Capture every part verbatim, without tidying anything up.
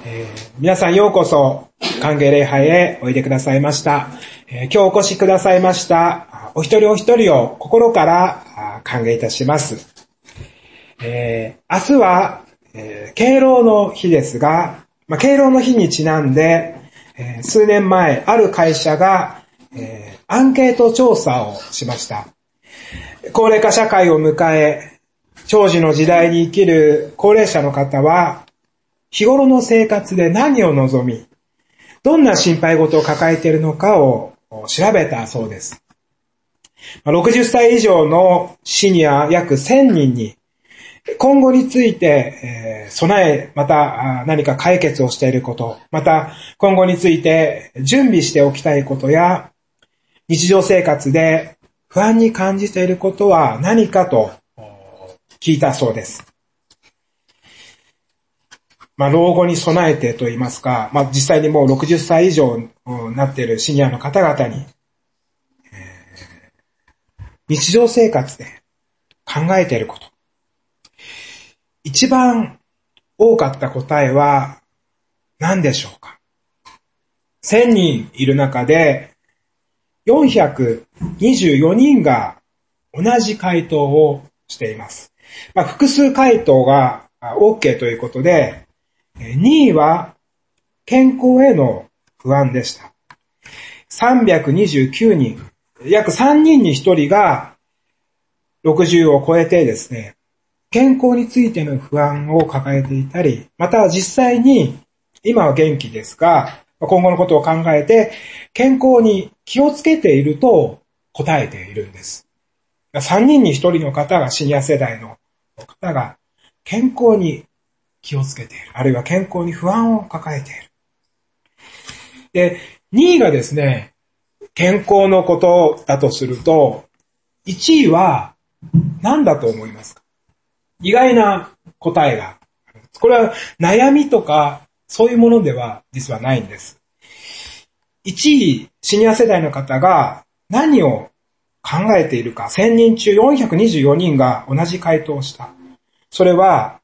えー、皆さんようこそ歓迎礼拝へおいでくださいました、えー、今日お越しくださいましたお一人お一人を心から歓迎いたします、えー、明日は、えー、敬老の日ですが、まあ、敬老の日にちなんで、えー、数年前ある会社が、えー、アンケート調査をしました。高齢化社会を迎え長寿の時代に生きる高齢者の方は日頃の生活で何を望み、どんな心配事を抱えているのかを調べたそうです。ろくじゅっさい以上のシニア約せんにんに今後について備え、また何か解決をしていること、また今後について準備しておきたいことや、日常生活で不安に感じていることは何かと聞いたそうです。まあ、老後に備えてと言いますか、まあ、実際にもうろくじゅっさい以上になっているシニアの方々に、えー、日常生活で考えていること。一番多かった答えは何でしょうか。せんにんいる中でよんひゃくにじゅうよにんが同じ回答をしています。まあ、複数回答が OK ということで、にいは健康への不安でした。さんびゃくにじゅうきゅうにん、約さんにんにひとりがろくじゅうを超えてですね、健康についての不安を抱えていたり、または実際に今は元気ですが、今後のことを考えて健康に気をつけていると答えているんです。さんにんにひとりの方がシニア世代の方が健康に気をつけている。あるいは健康に不安を抱えている。で、にいがですね、健康のことだとすると、いちいは何だと思いますか？意外な答えが。これは悩みとかそういうものでは実はないんです。いちい、シニア世代の方が何を考えているか、せんにん中よんひゃくにじゅうよにんが同じ回答をした。それは、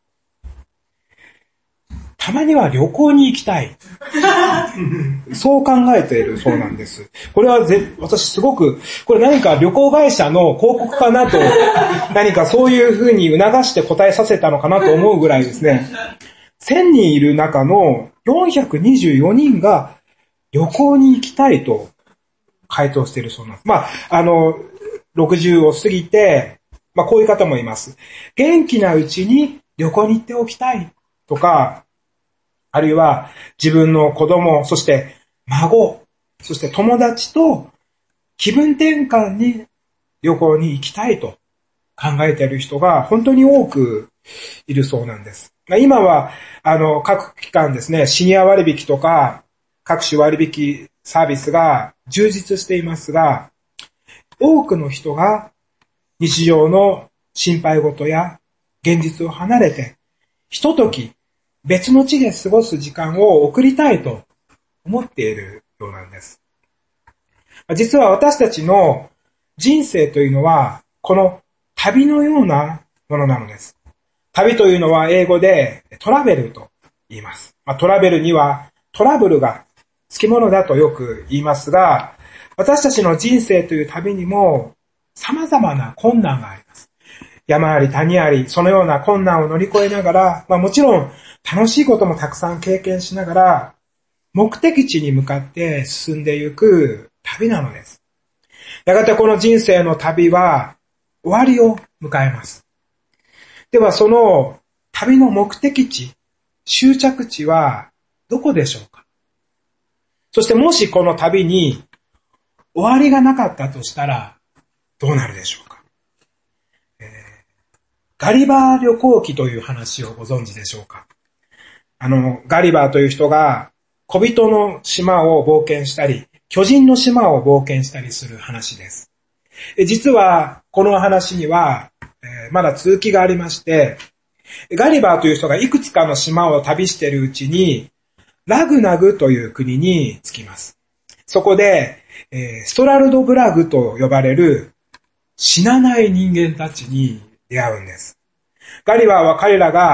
たまには旅行に行きたい。そう考えているそうなんです。これはぜ私すごく、これ何か旅行会社の広告かなと、何かそういうふうに促して答えさせたのかなと思うぐらいですね。せんにんいる中のよんひゃくにじゅうよにんが旅行に行きたいと回答しているそうなんです。まあ、あの、ろくじゅうを過ぎて、まあこういう方もいます。元気なうちに旅行に行っておきたいとか、あるいは自分の子供、そして孫、そして友達と気分転換に旅行に行きたいと考えている人が本当に多くいるそうなんです。今はあの各機関ですね、シニア割引とか各種割引サービスが充実していますが、多くの人が日常の心配事や現実を離れてひととき別の地で過ごす時間を送りたいと思っているようなんです。実は私たちの人生というのはこの旅のようなものなのです。旅というのは英語でトラベルと言います。トラベルにはトラブルがつきものだとよく言いますが、私たちの人生という旅にも様々な困難があります。山あり谷あり、そのような困難を乗り越えながら、まあ、もちろん楽しいこともたくさん経験しながら、目的地に向かって進んでいく旅なのです。やがてこの人生の旅は終わりを迎えます。ではその旅の目的地、終着地はどこでしょうか？そしてもしこの旅に終わりがなかったとしたらどうなるでしょうか？えー、ガリバー旅行記という話をご存知でしょうか？あの、ガリバーという人が小人の島を冒険したり、巨人の島を冒険したりする話です。実はこの話には、えー、まだ続きがありまして、ガリバーという人がいくつかの島を旅しているうちに、ラグナグという国に着きます。そこで、えー、ストラルドブラグと呼ばれる死なない人間たちに出会うんです。ガリバーは彼らが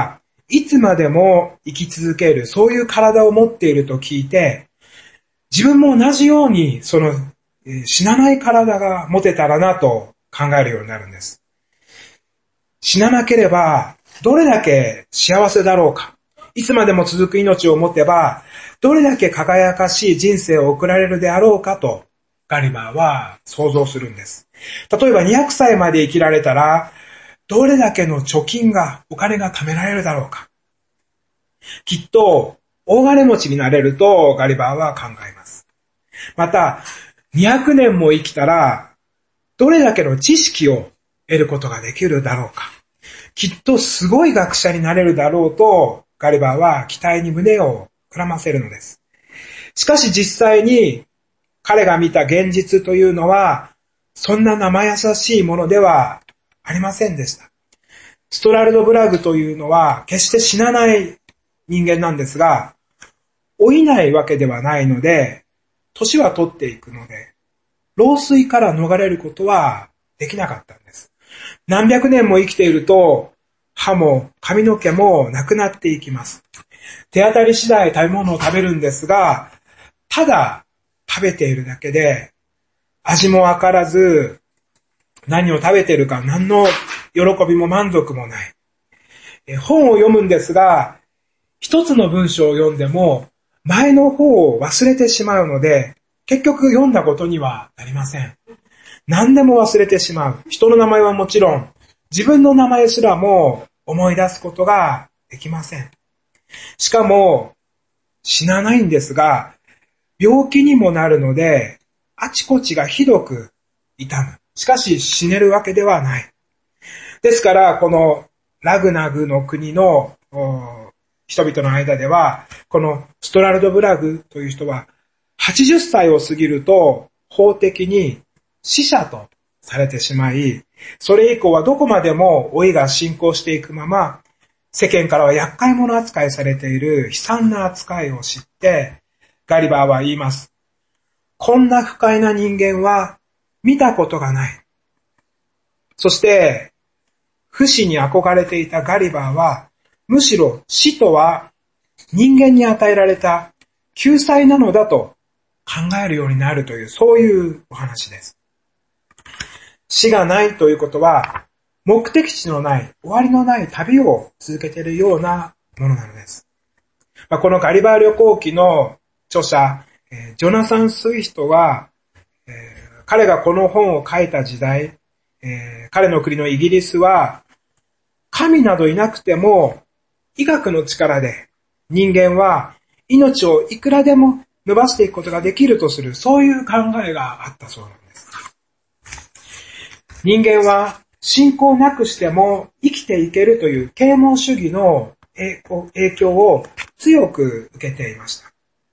いつまでも生き続ける、そういう体を持っていると聞いて、自分も同じように、その、死なない体が持てたらなと考えるようになるんです。死ななければ、どれだけ幸せだろうか。いつまでも続く命を持てば、どれだけ輝かしい人生を送られるであろうかと、ガリバーは想像するんです。例えばにひゃくさいまで生きられたら、どれだけの貯金が、お金が貯められるだろうか。きっと、大金持ちになれるとガリバーは考えます。また、にひゃくねんも生きたら、どれだけの知識を得ることができるだろうか。きっとすごい学者になれるだろうと、ガリバーは期待に胸を膨らませるのです。しかし実際に、彼が見た現実というのは、そんな生優しいものではありませんでした。ストラルド・ブラグというのは、決して死なない人間なんですが、老いないわけではないので、年は取っていくので、老衰から逃れることはできなかったんです。何百年も生きていると、歯も髪の毛もなくなっていきます。手当たり次第食べ物を食べるんですが、ただ食べているだけで、味もわからず、何を食べているか何の喜びも満足もない。本を読むんですが、一つの文章を読んでも、前の方を忘れてしまうので、結局読んだことにはなりません。何でも忘れてしまう。人の名前はもちろん、自分の名前すらも思い出すことができません。しかも、死なないんですが、病気にもなるので、あちこちがひどく痛む。しかし死ねるわけではない。ですから、このラグナグの国の人々の間では、このストラルド・ブラグという人は、はちじゅっさいを過ぎると法的に死者とされてしまい、それ以降はどこまでも老いが進行していくまま、世間からは厄介者扱いされている悲惨な扱いを知って、ガリバーは言います。こんな不快な人間は見たことがない。そして、不死に憧れていたガリバーは、むしろ死とは人間に与えられた救済なのだと考えるようになるという、そういうお話です。死がないということは、目的地のない、終わりのない旅を続けているようなものなのです。このガリバー旅行記の著者、ジョナサン・スイヒトは、彼がこの本を書いた時代、彼の国のイギリスは、神などいなくても、医学の力で人間は命をいくらでも伸ばしていくことができるとする、そういう考えがあったそうなんです。人間は信仰なくしても生きていけるという啓蒙主義の影響を強く受けていました。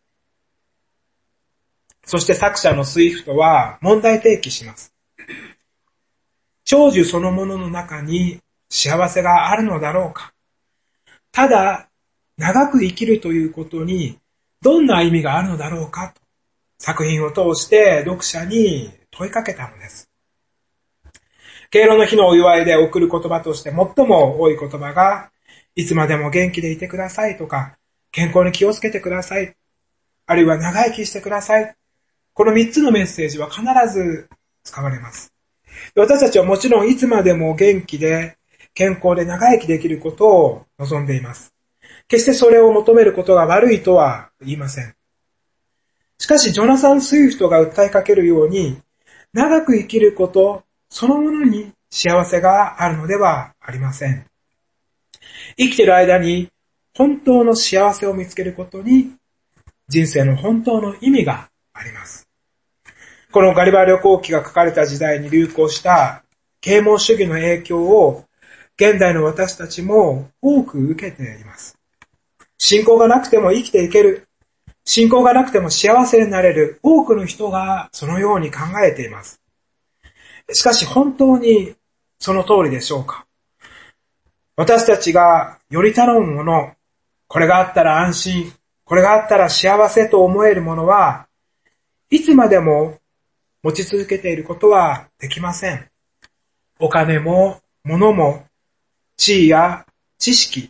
そして作者のスイフトは問題提起します。長寿そのものの中に幸せがあるのだろうか。ただ、長く生きるということにどんな意味があるのだろうかと、作品を通して読者に問いかけたのです。敬老の日のお祝いで送る言葉として最も多い言葉が、いつまでも元気でいてくださいとか、健康に気をつけてください、あるいは長生きしてください。この三つのメッセージは必ず使われます。私たちはもちろんいつまでも元気で健康で長生きできることを望んでいます。決してそれを求めることが悪いとは言いません。しかしジョナサン・スイフトが訴えかけるように、長く生きることそのものに幸せがあるのではありません。生きている間に本当の幸せを見つけることに人生の本当の意味があります。このガリバー旅行記が書かれた時代に流行した啓蒙主義の影響を現代の私たちも多く受けています。信仰がなくても生きていける。信仰がなくても幸せになれる。多くの人がそのように考えています。しかし本当にその通りでしょうか。私たちがより頼むもの、これがあったら安心、これがあったら幸せと思えるものは、いつまでも持ち続けていることはできません。お金も物も地位や知識、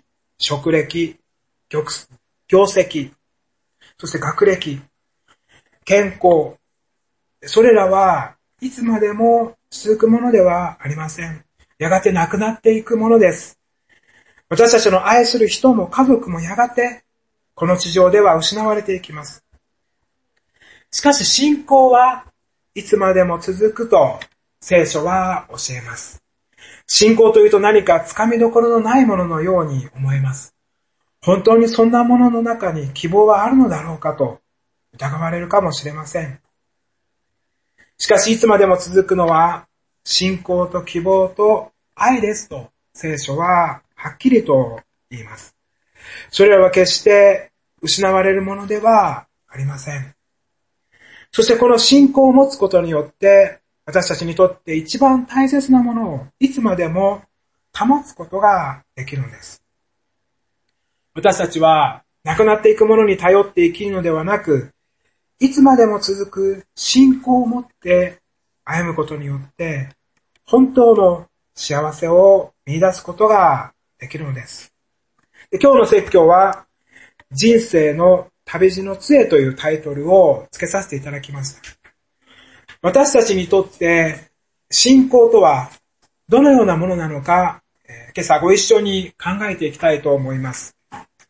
職歴、業績、そして学歴、健康、それらはいつまでも続くものではありません。やがてなくなっていくものです。私たちの愛する人も家族もやがてこの地上では失われていきます。しかし信仰はいつまでも続くと聖書は教えます。信仰というと何かつかみどころのないもののように思えます。本当にそんなものの中に希望はあるのだろうかと疑われるかもしれません。しかしいつまでも続くのは信仰と希望と愛ですと聖書ははっきりと言います。それらは決して失われるものではありません。そしてこの信仰を持つことによって私たちにとって一番大切なものをいつまでも保つことができるのです。私たちはなくなっていくものに頼って生きるのではなく、いつまでも続く信仰を持って歩むことによって本当の幸せを見出すことができるのです。で、今日の説教は人生の旅路の杖というタイトルを付けさせていただきました。私たちにとって信仰とはどのようなものなのか、今朝ご一緒に考えていきたいと思います。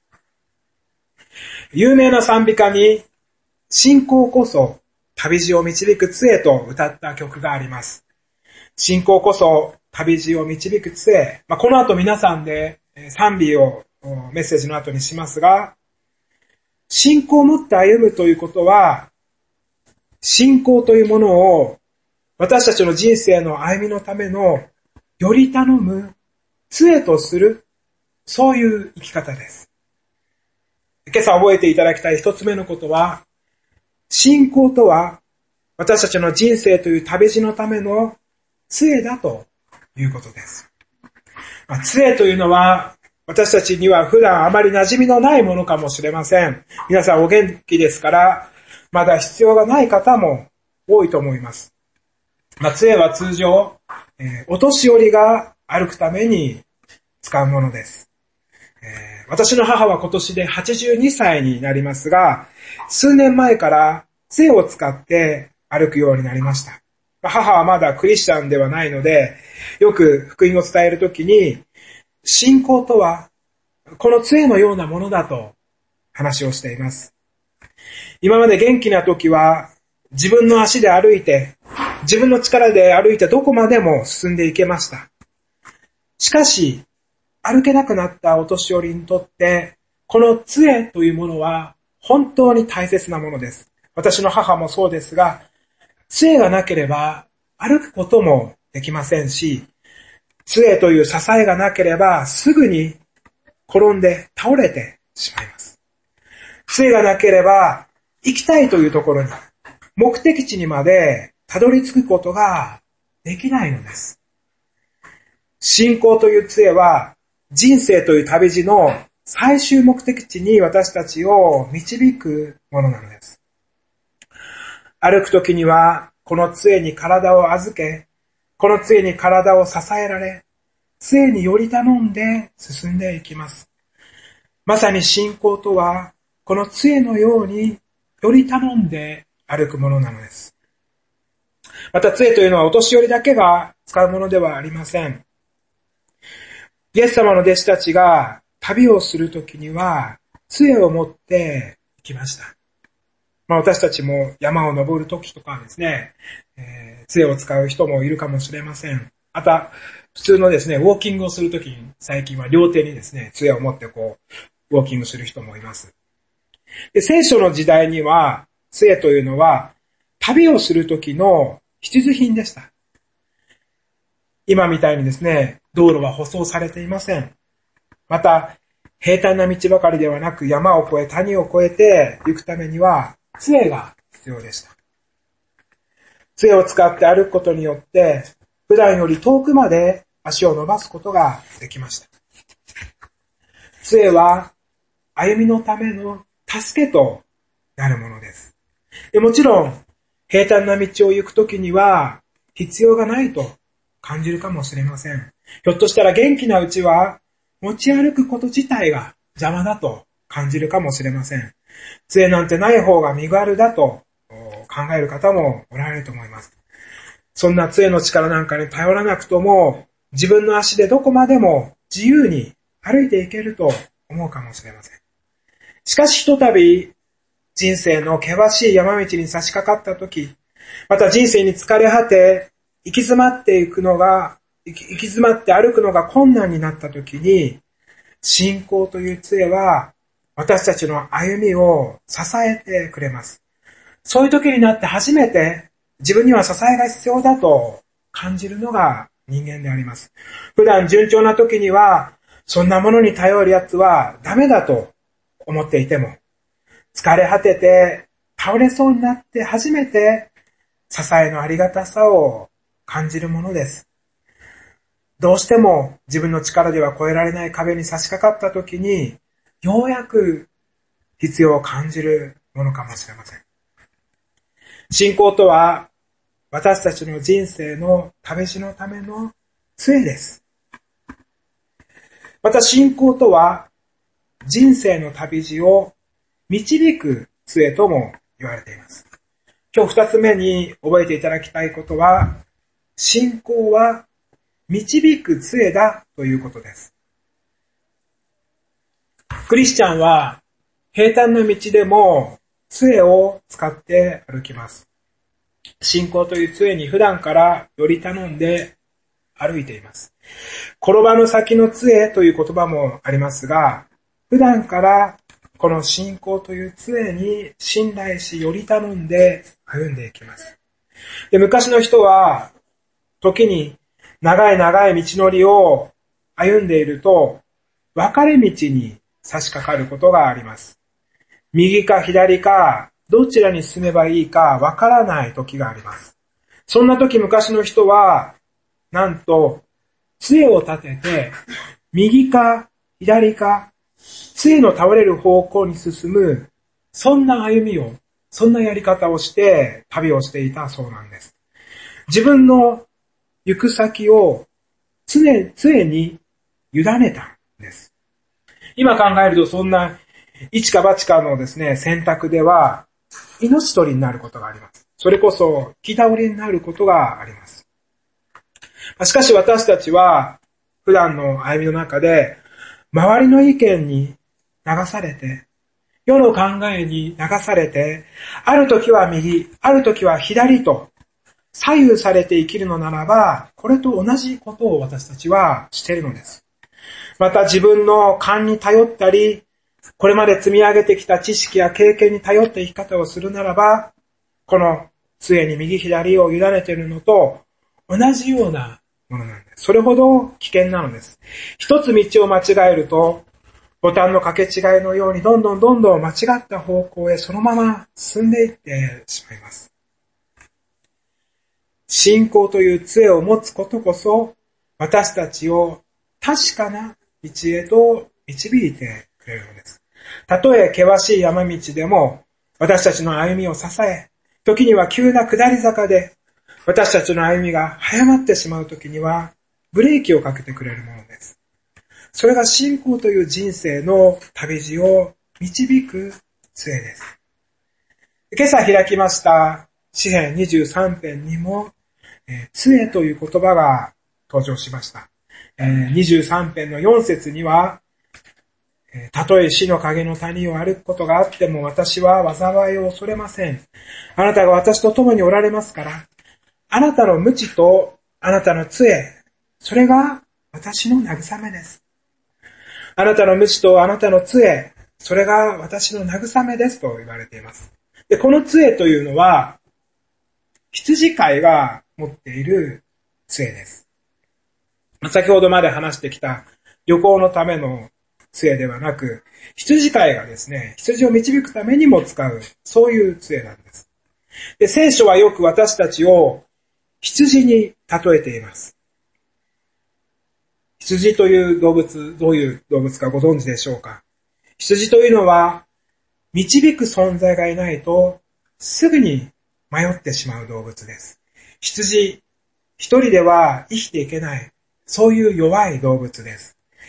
有名な賛美歌に信仰こそ旅路を導く杖と歌った曲があります。信仰こそ旅路を導く杖。まあ、この後皆さんで賛美をメッセージの後にしますが、信仰を持って歩むということは、信仰というものを私たちの人生の歩みのためのより頼む杖とする、そういう生き方です。今朝覚えていただきたい一つ目のことは、信仰とは私たちの人生という旅路のための杖だということです。まあ、杖というのは私たちには普段あまり馴染みのないものかもしれません。皆さんお元気ですから、まだ必要がない方も多いと思います。まあ、杖は通常、えー、お年寄りが歩くために使うものです。えー、私の母は今年ではちじゅうにさいになりますが、数年前から杖を使って歩くようになりました。まあ、母はまだクリスチャンではないので、よく福音を伝えるときに、信仰とはこの杖のようなものだと話をしています。今まで元気な時は自分の足で歩いて、自分の力で歩いてどこまでも進んでいけました。しかし、歩けなくなったお年寄りにとって、この杖というものは本当に大切なものです。私の母もそうですが、杖がなければ歩くこともできませんし、杖という支えがなければすぐに転んで倒れてしまいます。杖がなければ行きたいというところに、目的地にまでたどり着くことができないのです。信仰という杖は人生という旅路の最終目的地に私たちを導くものなのです。歩くときにはこの杖に体を預け、この杖に体を支えられ、杖により頼んで進んでいきます。まさに信仰とは、この杖のようにより頼んで歩くものなのです。また杖というのはお年寄りだけが使うものではありません。イエス様の弟子たちが旅をするときには、杖を持って行きました。まあ、私たちも山を登るときとかですね、えー、杖を使う人もいるかもしれません。また、普通のですね、ウォーキングをするときに、最近は両手にですね、杖を持ってこう、ウォーキングする人もいます。で、聖書の時代には、杖というのは、旅をするときの必需品でした。今みたいにですね、道路は舗装されていません。また、平坦な道ばかりではなく、山を越え、谷を越えて行くためには、杖が必要でした。杖を使って歩くことによって、普段より遠くまで足を伸ばすことができました。杖は歩みのための助けとなるものです。でもちろん、平坦な道を行くときには必要がないと感じるかもしれません。ひょっとしたら元気なうちは持ち歩くこと自体が邪魔だと感じるかもしれません。杖なんてない方が身軽だと考える方もおられると思います。そんな杖の力なんかに頼らなくとも、自分の足でどこまでも自由に歩いていけると思うかもしれません。しかしひとたび人生の険しい山道に差し掛かったとき、また人生に疲れ果て、行き詰まっていくのが、行き詰まって歩くのが困難になったときに、信仰という杖は私たちの歩みを支えてくれます。そういう時になって初めて自分には支えが必要だと感じるのが人間であります。普段順調な時には、そんなものに頼るやつはダメだと思っていても、疲れ果てて倒れそうになって初めて支えのありがたさを感じるものです。どうしても自分の力では越えられない壁に差し掛かった時に、ようやく必要を感じるものかもしれません。信仰とは、私たちの人生の旅路のための杖です。また信仰とは、人生の旅路を導く杖とも言われています。今日二つ目に覚えていただきたいことは、信仰は導く杖だということです。クリスチャンは平坦な道でも杖を使って歩きます。信仰という杖に普段からより頼んで歩いています。転ばぬ先の杖という言葉もありますが、普段からこの信仰という杖に信頼しより頼んで歩んでいきます。で、昔の人は時に長い長い道のりを歩んでいると分かれ道に差し掛かることがあります。右か左かどちらに進めばいいか分からない時があります。そんな時昔の人はなんと杖を立てて右か左か杖の倒れる方向に進む、そんな歩みを、そんなやり方をして旅をしていたそうなんです。自分の行く先を常、杖に委ねたんです。今考えるとそんな一か八かのですね、選択では命取りになることがあります。それこそ気倒れになることがあります。しかし私たちは普段の歩みの中で周りの意見に流されて、世の考えに流されて、ある時は右、ある時は左と左右されて生きるのならば、これと同じことを私たちはしているのです。また自分の勘に頼ったり、これまで積み上げてきた知識や経験に頼って生き方をするならば、この杖に右左を委ねているのと同じようなものなんです。それほど危険なのです。一つ道を間違えると、ボタンの掛け違いのようにどんどんどんどん間違った方向へそのまま進んでいってしまいます。信仰という杖を持つことこそ、私たちを確かな道へと導いてくれるのです。たとえ険しい山道でも、私たちの歩みを支え、時には急な下り坂で、私たちの歩みが早まってしまう時には、ブレーキをかけてくれるものです。それが信仰という人生の旅路を導く杖です。今朝開きました詩編にじゅうさん編にも、えー、杖という言葉が登場しました。えー、にじゅうさん編のよん節には、えー、たとえ死の影の谷を歩くことがあっても私は災いを恐れません。あなたが私と共におられますから、あなたの鞭とあなたの杖、それが私の慰めです。あなたの鞭とあなたの杖、それが私の慰めですと言われています。で、この杖というのは、羊飼いが持っている杖です。先ほどまで話してきた旅行のための杖ではなく、羊飼いがですね、羊を導くためにも使う、そういう杖なんです。で、聖書はよく私たちを羊に例えています。羊という動物、どういう動物かご存知でしょうか。羊というのは、導く存在がいないと、すぐに迷ってしまう動物です。羊、一人では生きていけない、そういう弱い動物です。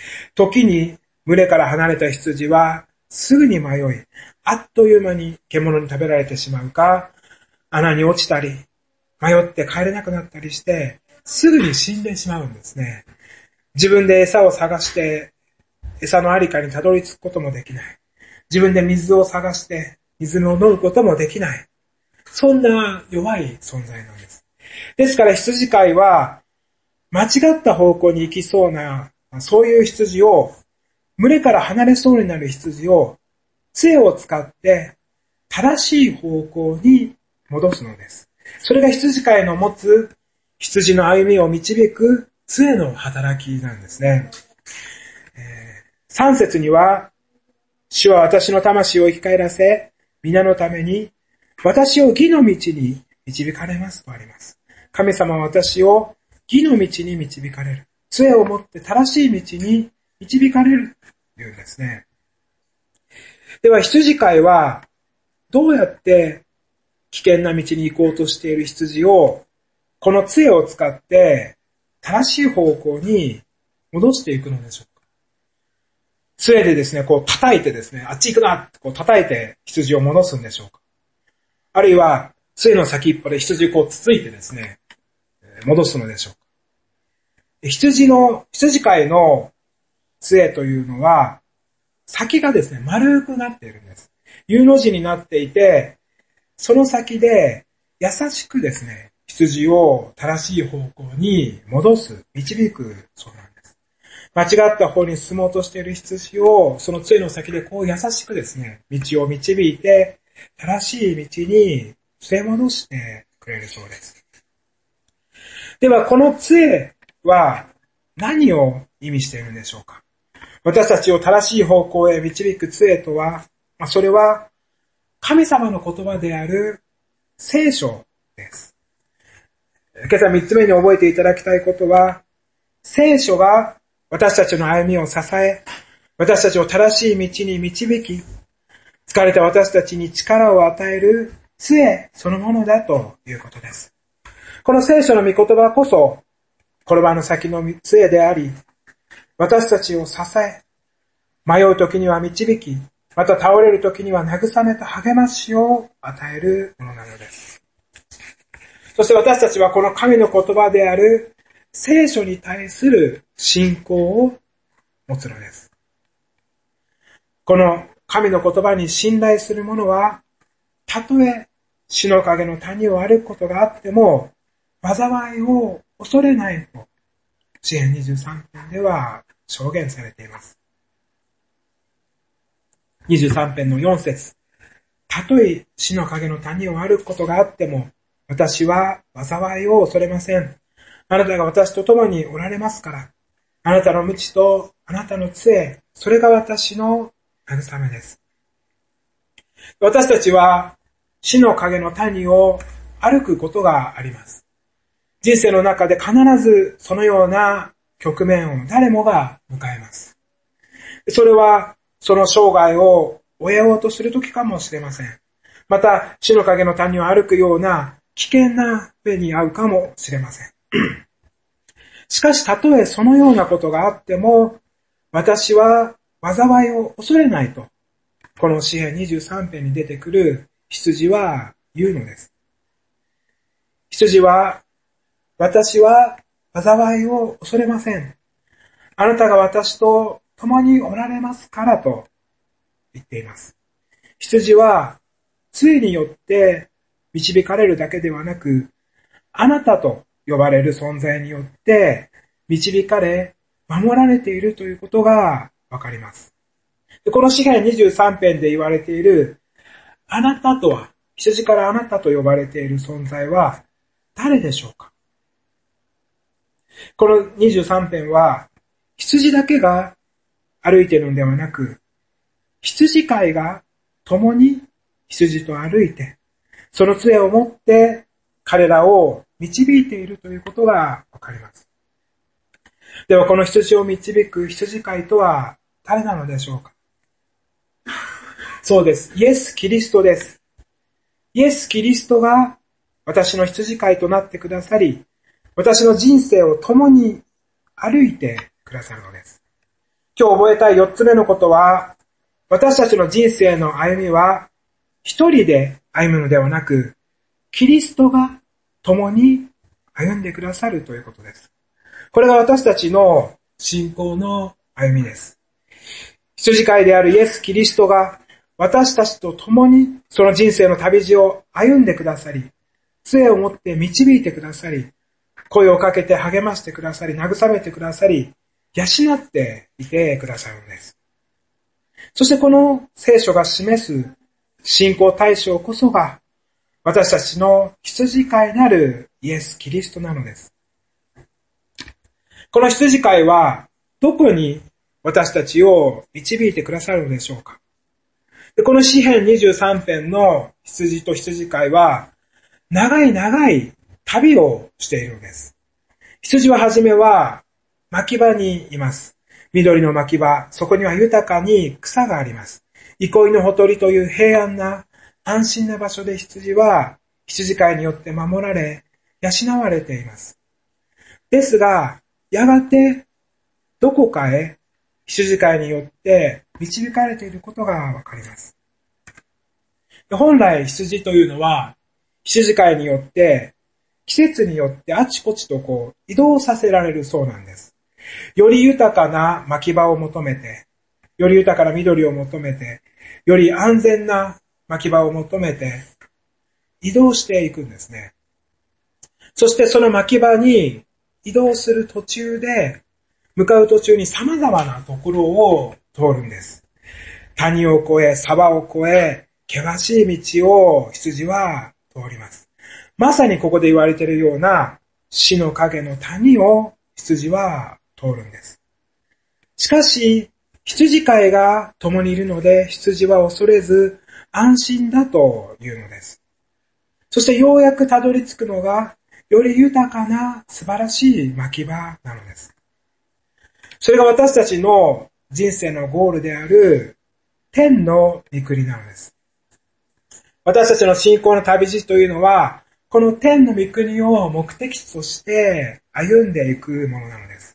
時に群れから離れた羊はすぐに迷い、あっという間に獣に食べられてしまうか、穴に落ちたり、迷って帰れなくなったりして、すぐに死んでしまうんですね。自分で餌を探して、餌のありかにたどり着くこともできない。自分で水を探して、水を飲むこともできない。そんな弱い存在なんです。ですから羊飼いは、間違った方向に行きそうな、そういう羊を、群れから離れそうになる羊を、杖を使って正しい方向に戻すのです。それが羊飼いの持つ羊の歩みを導く杖の働きなんですね。えー、さん節には、主は私の魂を生き返らせ、皆のために私を義の道に導かれますとあります。神様は私を義の道に導かれる。杖を持って正しい道に導かれるというんですね。では羊飼いはどうやって危険な道に行こうとしている羊をこの杖を使って正しい方向に戻していくのでしょうか。杖でですね、こう叩いてですね、あっち行くなってこう叩いて羊を戻すんでしょうか。あるいは杖の先っぽで羊をこうつついてですね、戻すのでしょうか。羊の、羊飼いの杖というのは、先がですね、丸くなっているんです。U の字になっていて、その先で優しくですね、羊を正しい方向に戻す、導くそうなんです。間違った方に進もうとしている羊を、その杖の先でこう優しくですね、道を導いて、正しい道に連れ戻してくれるそうです。では、この杖は何を意味しているんでしょうか。私たちを正しい方向へ導く杖とは、それは神様の言葉である聖書です。今朝三つ目に覚えていただきたいことは、聖書が私たちの歩みを支え、私たちを正しい道に導き、疲れた私たちに力を与える杖そのものだということです。この聖書の御言葉こそ、転ばぬ先の杖であり、私たちを支え、迷う時には導き、また倒れる時には慰めと励ましを与えるものなのです。そして私たちはこの神の言葉である聖書に対する信仰を持つのです。この神の言葉に信頼する者は、たとえ死の影の谷を歩くことがあっても、災いを恐れないと、詩編にじゅうさん編では証言されています。にじゅうさん編のよん節。たとえ死の影の谷を歩くことがあっても、私は災いを恐れません。あなたが私と共におられますから。あなたの鞭とあなたの杖、それが私の慰めです。私たちは死の影の谷を歩くことがあります。人生の中で必ずそのような局面を誰もが迎えます。それはその生涯を終えようとする時かもしれません。また死の影の谷を歩くような危険な目に遭うかもしれません。しかし、たとえそのようなことがあっても、私は災いを恐れないと、この詩編にじゅうさん編に出てくる羊は言うのです。羊は、私は災いを恐れません。あなたが私と共におられますからと言っています。羊は、杖によって導かれるだけではなく、あなたと呼ばれる存在によって導かれ、守られているということがわかります。この詩編にじゅうさん編で言われている、あなたとは、羊からあなたと呼ばれている存在は誰でしょうか。このにじゅうさん編は、羊だけが歩いているのではなく、羊飼いが共に羊と歩いて、その杖を持って彼らを導いているということがわかります。ではこの羊を導く羊飼いとは誰なのでしょうか。そうです。イエス・キリストです。イエス・キリストが私の羊飼いとなってくださり、私の人生を共に歩いてくださるのです。 今日覚えたい四つ目のことは、私たちの人生の歩みは、一人で歩むのではなく、キリストが共に歩んでくださるということです。これが私たちの信仰の歩みです。羊飼いであるイエス・キリストが私たちと共にその人生の旅路を歩んでくださり、杖を持って導いてくださり、声をかけて励ましてくださり、慰めてくださり、養っていてくださるのです。そしてこの聖書が示す信仰対象こそが私たちの羊飼いなるイエス・キリストなのです。この羊飼いはどこに私たちを導いてくださるのでしょうか。でこの詩編にじゅうさん編の羊と羊飼いは長い長い旅をしているのです。羊ははじめは牧場にいます。緑の牧場、そこには豊かに草があります。憩いのほとりという平安な安心な場所で羊は羊飼いによって守られ、養われています。ですが、やがてどこかへ羊飼いによって導かれていることがわかります。本来羊というのは羊飼いによって季節によってあちこちとこう移動させられるそうなんです。より豊かな牧場を求めて、より豊かな緑を求めて、より安全な牧場を求めて移動していくんですね。そしてその牧場に移動する途中で、向かう途中に様々なところを通るんです。谷を越え、沢を越え、険しい道を羊は通ります。まさにここで言われているような死の影の谷を羊は通るんです。しかし、羊飼いが共にいるので羊は恐れず安心だというのです。そしてようやくたどり着くのがより豊かな素晴らしい牧場なのです。それが私たちの人生のゴールである天の御国なのです。私たちの信仰の旅路というのは、この天の御国を目的地として歩んでいくものなのです。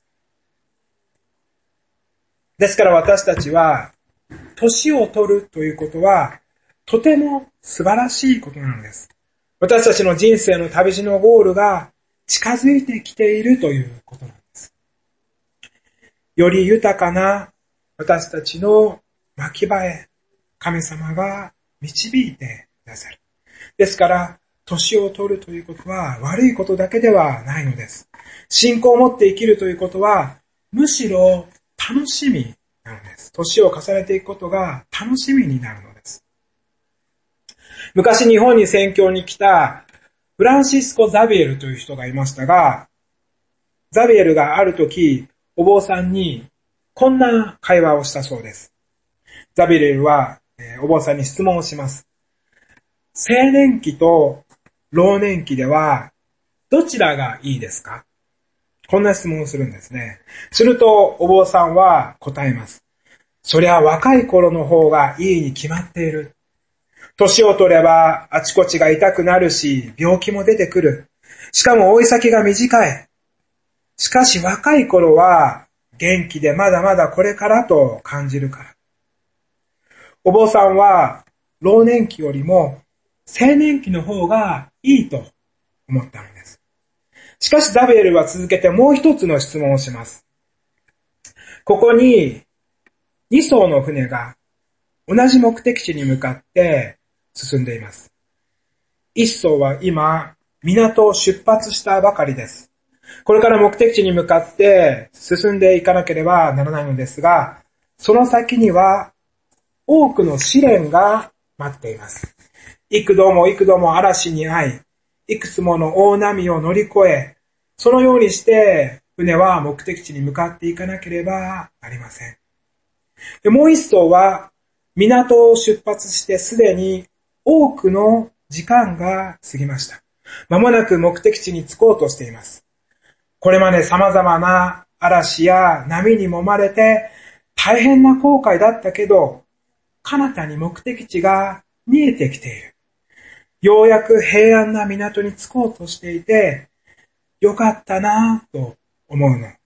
ですから私たちは、年を取るということは、とても素晴らしいことなのです。私たちの人生の旅路のゴールが近づいてきているということなんです。より豊かな私たちの牧場へ神様が導いてくださる。ですから、年を取るということは悪いことだけではないのです。信仰を持って生きるということは、むしろ楽しみなのです。年を重ねていくことが楽しみになるのです。昔日本に宣教に来たフランシスコ・ザビエルという人がいましたが、ザビエルがある時、お坊さんにこんな会話をしたそうです。ザビエルは、えー、お坊さんに質問をします。青年期と老年期ではどちらがいいですか？こんな質問をするんですね。するとお坊さんは答えます。そりゃ若い頃の方がいいに決まっている。年を取ればあちこちが痛くなるし、病気も出てくる。しかも追い先が短い。しかし若い頃は元気でまだまだこれからと感じるから。お坊さんは老年期よりも青年期の方がいいと思ったのです。しかしザビエルは続けてもう一つの質問をします。ここにに艘の船が同じ目的地に向かって進んでいます。一艘は今港を出発したばかりです。これから目的地に向かって進んでいかなければならないのですが、その先には多くの試練が待っています。幾度も幾度も嵐に遭い、いくつもの大波を乗り越え、そのようにして船は目的地に向かっていかなければなりません。でもう一艘は港を出発してすでに多くの時間が過ぎました。まもなく目的地に着こうとしています。これまで様々な嵐や波に揉まれて大変な航海だったけど、彼方に目的地が見えてきている。ようやく平安な港に着こうとしていて、よかったなぁと思うの。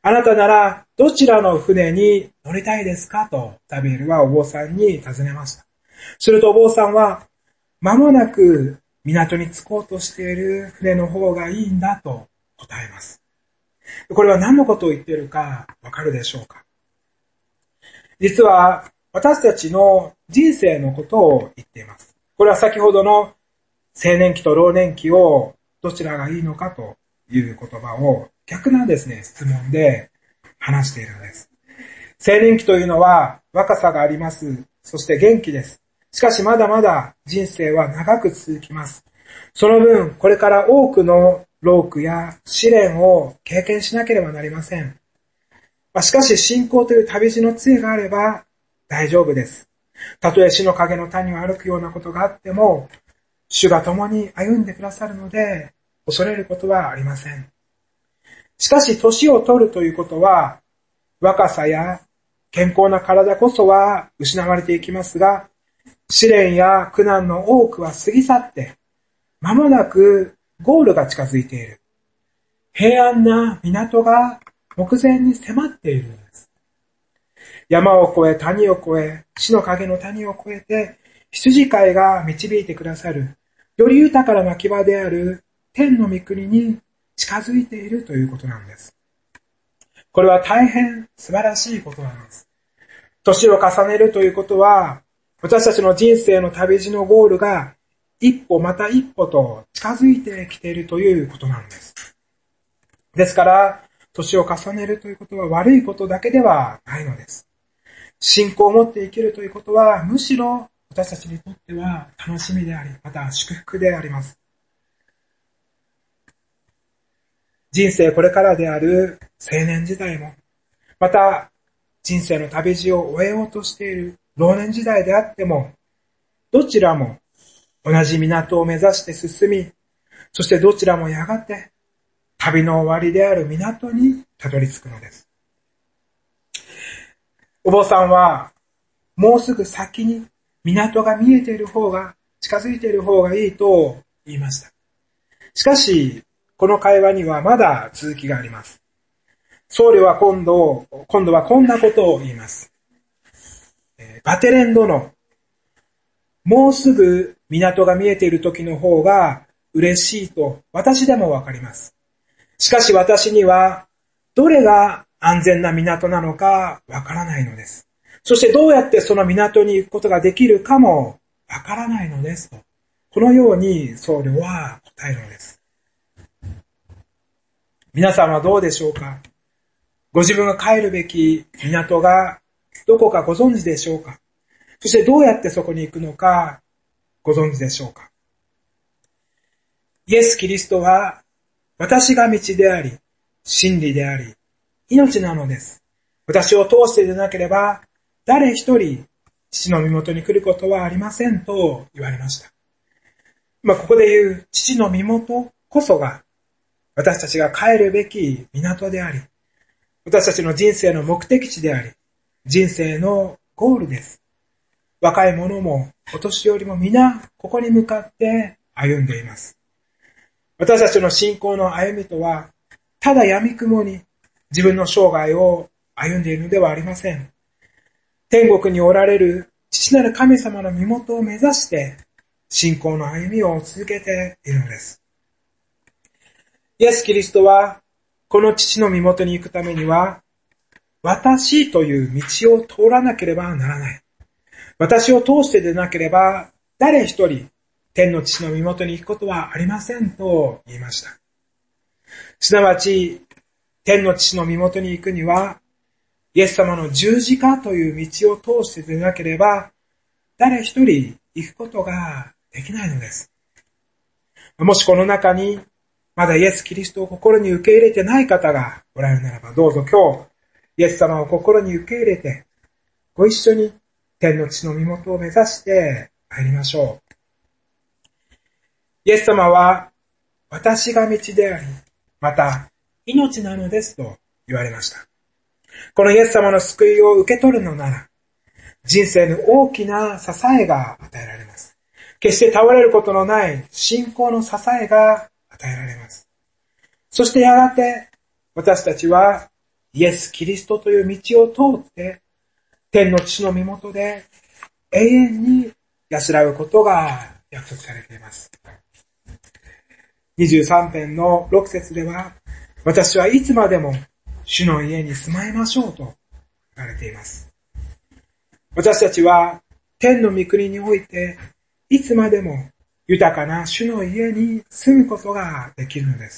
あなたならどちらの船に乗りたいですかとザビエルはお坊さんに尋ねました。するとお坊さんは、間もなく港に着こうとしている船の方がいいんだと答えます。これは何のことを言っているかわかるでしょうか？実は私たちの人生のことを言っています。これは先ほどの青年期と老年期をどちらがいいのかという言葉を逆なですね、質問で話しているのです。青年期というのは若さがあります。そして元気です。しかしまだまだ人生は長く続きます。その分、これから多くの労苦や試練を経験しなければなりません。しかし信仰という旅路の杖があれば大丈夫です。たとえ死の影の谷を歩くようなことがあっても、主が共に歩んでくださるので、恐れることはありません。しかし、年を取るということは、若さや健康な体こそは失われていきますが、試練や苦難の多くは過ぎ去って、間もなくゴールが近づいている。平安な港が目前に迫っているのです。山を越え、谷を越え、死の影の谷を越えて、羊飼いが導いてくださる、より豊かな牧場である天の御国に近づいているということなんです。これは大変素晴らしいことなんです。年を重ねるということは、私たちの人生の旅路のゴールが一歩また一歩と近づいてきているということなんです。ですから、年を重ねるということは悪いことだけではないのです。信仰を持って生きるということは、むしろ私たちにとっては楽しみであり、また祝福であります。人生これからである青年時代も、また人生の旅路を終えようとしている老年時代であっても、どちらも同じ港を目指して進み、そしてどちらもやがて旅の終わりである港にたどり着くのです。お坊さんは、もうすぐ先に港が見えている方が、近づいている方がいいと言いました。しかし、この会話にはまだ続きがあります。僧侶は今度、今度はこんなことを言います。バテレン殿、もうすぐ港が見えている時の方が嬉しいと私でもわかります。しかし私にはどれが安全な港なのかわからないのです。そしてどうやってその港に行くことができるかもわからないのですと。このように僧侶は答えるのです。皆さんはどうでしょうか？ご自分が帰るべき港がどこかご存知でしょうか？そしてどうやってそこに行くのかご存知でしょうか？イエス・キリストは私が道であり、真理であり、命なのです。私を通してでなければ誰一人父の身元に来ることはありませんと言われました。まあ、ここで言う父の身元こそが私たちが帰るべき港であり、私たちの人生の目的地であり、人生のゴールです。若い者もお年寄りも皆ここに向かって歩んでいます。私たちの信仰の歩みとは、ただ闇雲に自分の生涯を歩んでいるのではありません。天国におられる父なる神様の身元を目指して信仰の歩みを続けているのです。イエス・キリストはこの父の身元に行くためには、私という道を通らなければならない。私を通してでなければ誰一人天の父の身元に行くことはありませんと言いました。すなわち天の父の身元に行くには、イエス様の十字架という道を通してでなければ誰一人行くことができないのです。もしこの中にまだイエス・キリストを心に受け入れてない方がおられるならば、どうぞ今日イエス様を心に受け入れてご一緒に天の父の身元を目指して参りましょう。イエス様は私が道であり、また命なのですと言われました。このイエス様の救いを受け取るのなら、人生の大きな支えが与えられます。決して倒れることのない信仰の支えが与えられます。そしてやがて私たちはイエス・キリストという道を通って、天の父の身元で永遠に養うことが約束されています。にじゅうさん編のろく節では、私はいつまでも主の家に住まいましょうと言われています。私たちは天の御国においていつまでも豊かな主の家に住むことができるのです。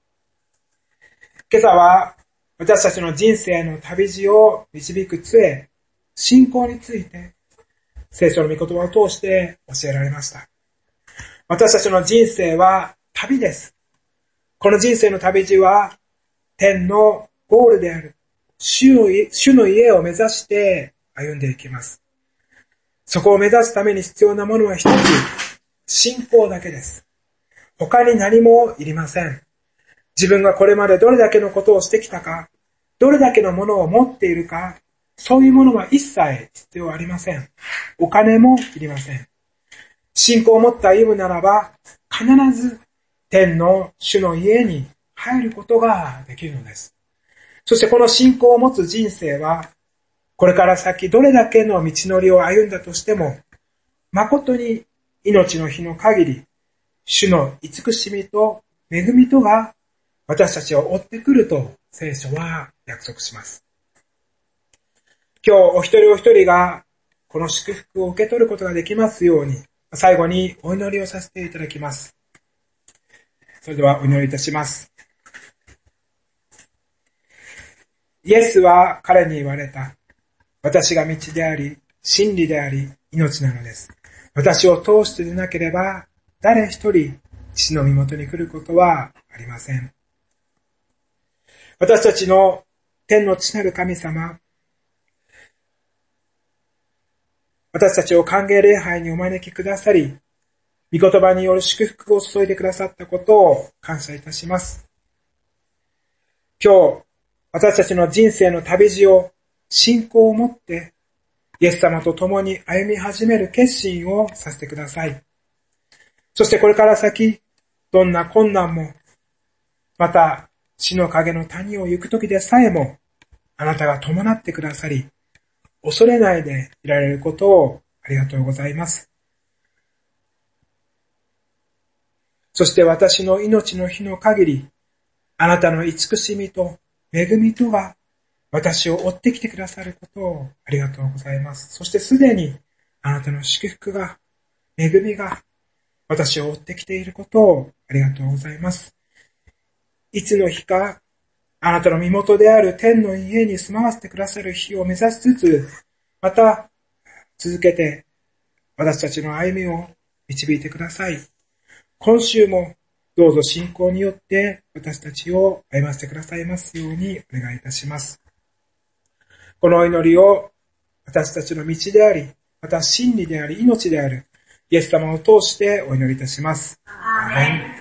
今朝は私たちの人生の旅路を導く杖、信仰について聖書の御言葉を通して教えられました。私たちの人生は旅です。この人生の旅路は天のゴールである主の、主の家を目指して歩んでいきます。そこを目指すために必要なものは一つ、信仰だけです。他に何もいりません。自分がこれまでどれだけのことをしてきたか、どれだけのものを持っているか、そういうものは一切必要ありません。お金もいりません。信仰を持って歩むならば、必ず天の主の家に入ることができるのです。そしてこの信仰を持つ人生は、これから先どれだけの道のりを歩んだとしても、誠に命の日の限り、主の慈しみと恵みとが私たちを追ってくると聖書は約束します。今日お一人お一人がこの祝福を受け取ることができますように、最後にお祈りをさせていただきます。それではお祈りいたします。イエスは彼に言われた。私が道であり、真理であり、命なのです。私を通してでなければ、誰一人父の身元に来ることはありません。私たちの天の父なる神様、私たちを歓迎礼拝にお招きくださり、御言葉による祝福を注いでくださったことを感謝いたします。今日、私たちの人生の旅路を信仰を持って、イエス様と共に歩み始める決心をさせてください。そしてこれから先、どんな困難も、また死の影の谷を行くときでさえも、あなたが伴ってくださり、恐れないでいられることをありがとうございます。そして私の命の日の限り、あなたの慈しみと恵みとが私を追ってきてくださることをありがとうございます。そしてすでにあなたの祝福が、恵みが私を追ってきていることをありがとうございます。いつの日かあなたの身元である天の家に住まわせてくださる日を目指しつつ、また続けて私たちの歩みを導いてください。今週もどうぞ信仰によって私たちを歩ませてくださいますようにお願いいたします。このお祈りを私たちの道であり、また真理であり、命であるイエス様を通してお祈りいたします。アーメン。